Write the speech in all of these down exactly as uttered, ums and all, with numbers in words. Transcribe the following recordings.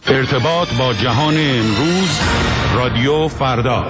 ارتباط با جهان امروز، رادیو فردا.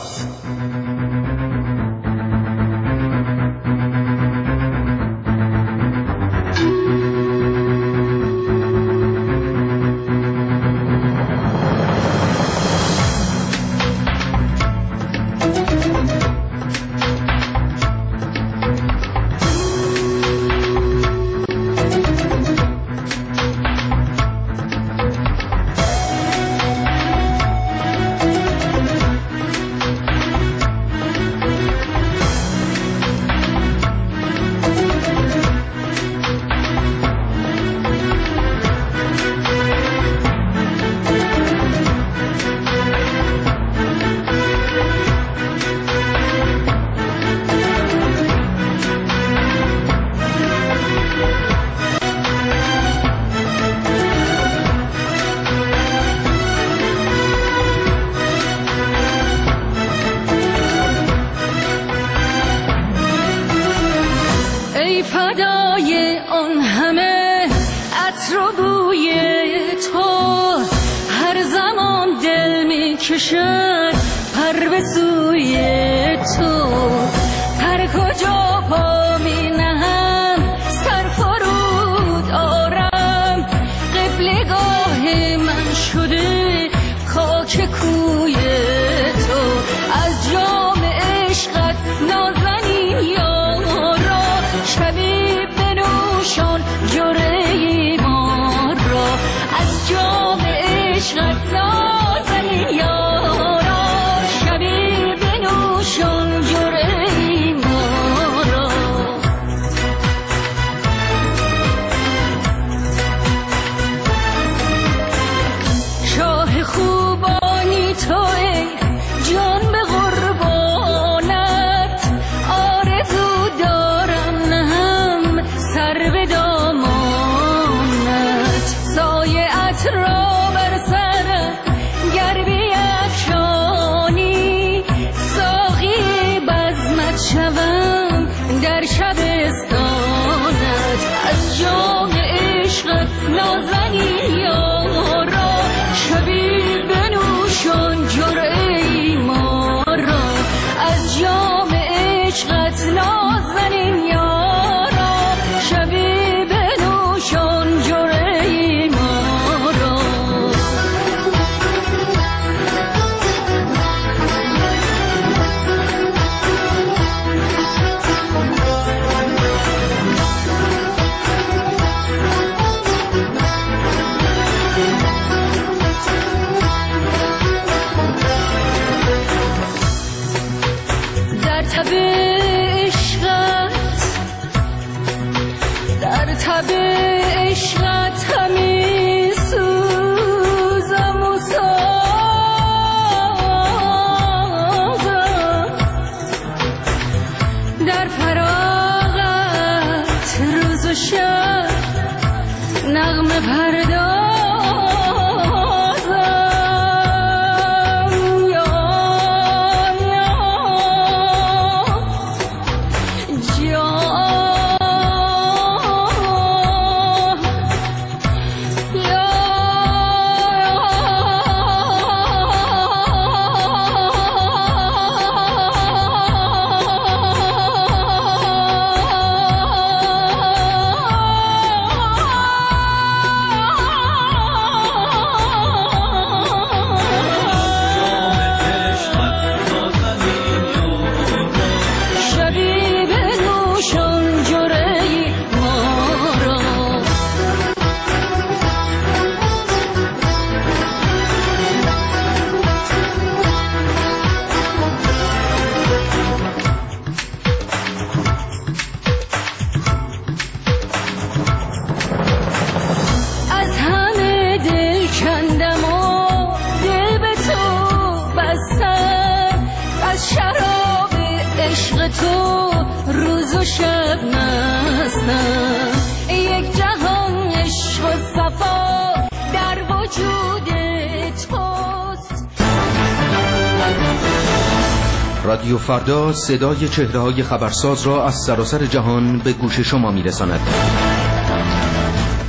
رادیو فردا صدای چهره‌های خبرساز را از سراسر جهان به گوش شما می‌رساند. تا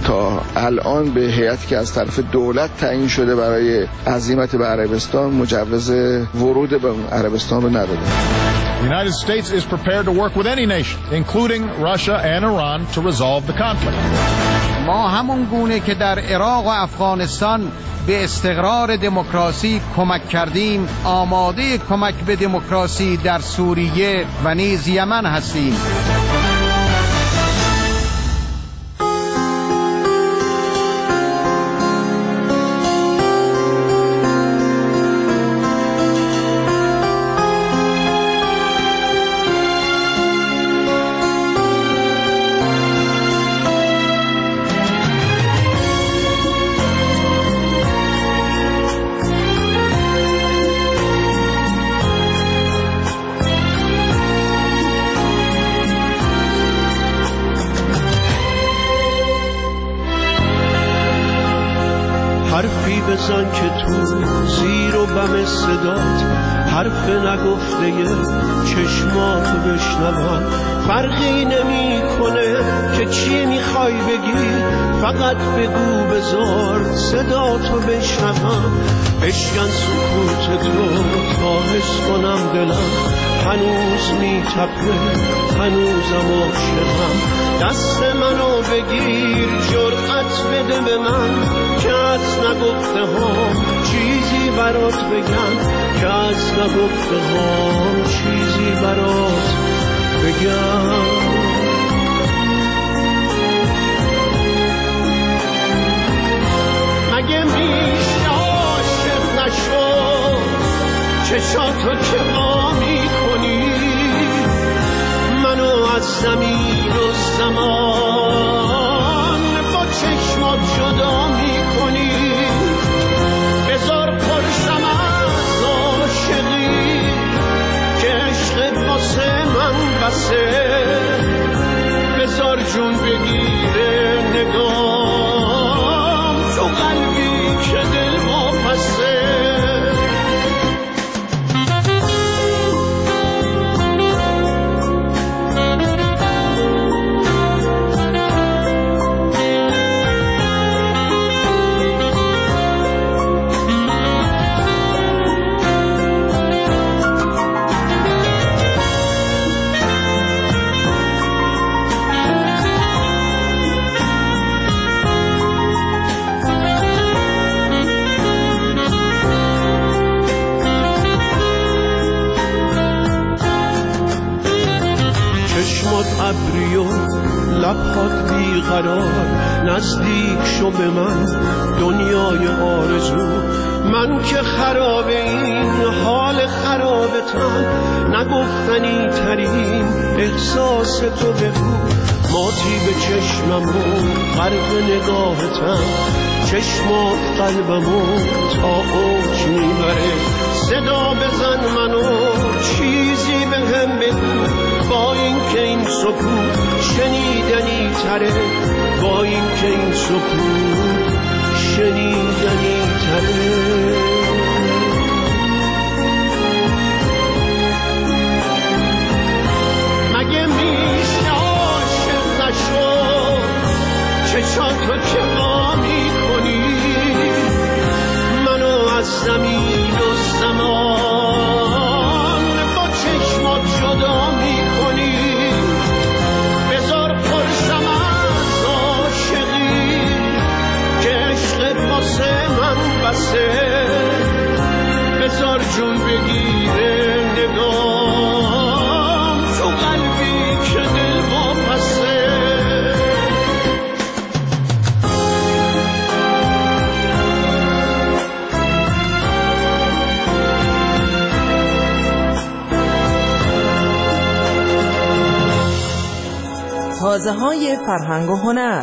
الان به هیئتی که از طرف دولت تعیین شده برای عزیمت به عربستان مجوز ورود به عربستان رو نداده. The United States is prepared to work with any nation, including Russia and Iran, to resolve the conflict. ما همون گونه که در عراق و افغانستان به استقرار دموکراسی کمک کردیم، آماده کمک به دموکراسی در سوریه و نیز یمن هستیم. حرفی بزن که تو زیر و بم صدات، حرف نگفته چشماتو بشنوم. فرقی نمی کنه که چی میخوای بگی، فقط بگو بذار صداتو بشنوم. بشکن سکوت تو تا حس کنم دلم هنوز میتپه، هنوزم عاشقم. دست منو بگیر جرأت بده به من که از نگفته ها چیزی برات بگم، که از نگفته ها چیزی برات بگم. مگه میشه عاشق نشو چشاتو که ما میکنی، منو از زمین و زمان با چشمات جدا میکنی. بذار پرشم از عاشقی که عشق واسه من بسه، بذار جون بگیره نگام تو قلبی که دل واپسه. ابری و لبخات بیقرار، نزدیک شو به من دنیای آرزو. من که خراب این حال خرابتم، نگفتنی ترین احساس تو بگو. ماتی به چشمم و غرق نگاهتم، چشمات قلبمو تا اوج میبره. صدا بزن منو چیزی به هم بگو، با این که این سکوت شنیدنی تره، با این که این سکوت شنیدنی تره. مگه میشه عاشق نشو چشاتو که ما میکنی، منو از زمین و زمان با چشمات جدا میکنی. بذار پرشم از عاشقی که عشق واسه من بسه، بذار جون بگیره نگام تو قلبی که دل واپسه. تازه های فرهنگ و هنر.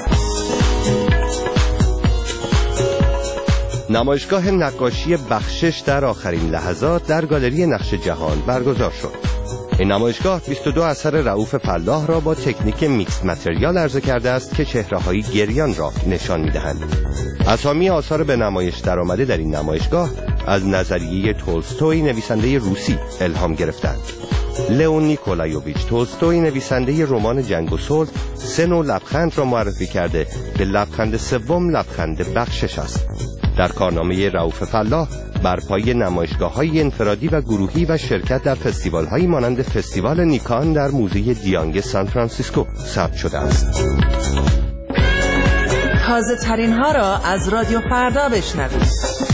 نمایشگاه نقاشی بخشش در آخرین لحظات در گالری نقش جهان برگزار شد. این نمایشگاه بیست و دو اثر رؤوف فلاح را با تکنیک میکس متریال عرضه کرده است که چهره‌های گریان را نشان می‌دهند. اسامی آثار به نمایش درآمده در این نمایشگاه از نظریه تولستوی نویسنده روسی الهام گرفتند. لئون نیکولایوویچ تولستوی نویسنده رمان جنگ و صلح سه نوع لبخند را معرفی کرده که لبخند سوم لبخند بخشش است. در کارنامه رئوف فلاح بر پای نمایشگاه‌های انفرادی و گروهی و شرکت در فستیوال‌هایی مانند فستیوال نیکان در موزه دیانگ سان فرانسیسکو ثبت شده است. تازه ترین ها را از رادیو فردا بشنوید.